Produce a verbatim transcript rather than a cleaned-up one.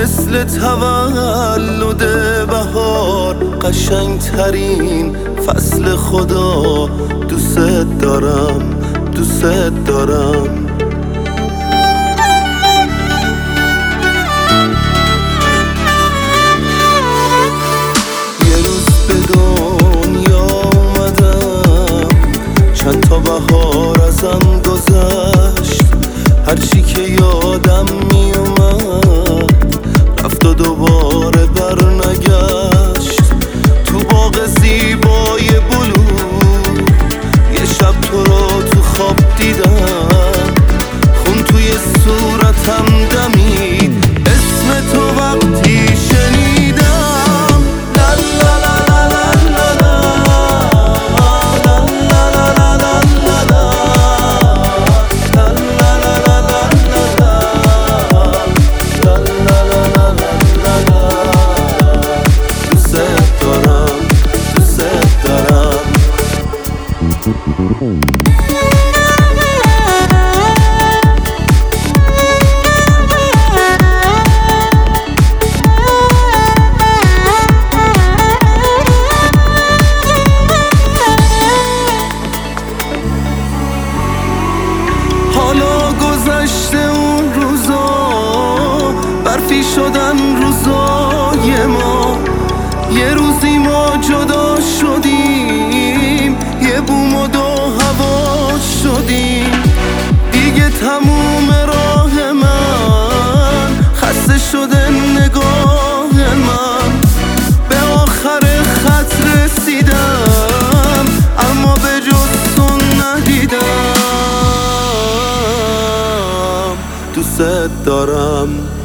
مثل تولد بهار، قشنگ ترین فصل خدا. دوست دارم، دوست دارم. یه روز به دنیا اومدم، چند تا بهار ازم گذشت. هرچی که یادم می اومد رفت و دوباره بر نگشت. تو باغ زیبای بلور یه شب تو رو تو خواب دیدم، خون توی صورتم دمید اسم تو وقتی شنیدم. لا لا لا لا لا لا حالا گذشته اون روزا، برفی شدن روزای ما. یه روزی ما جدا شدیم، یه بوم و دو هوا شدیم. دیگه تموم راه من، خسته شده نگاه من. به آخر خط رسیدم اما به جز تو ندیدم. دوست دارم.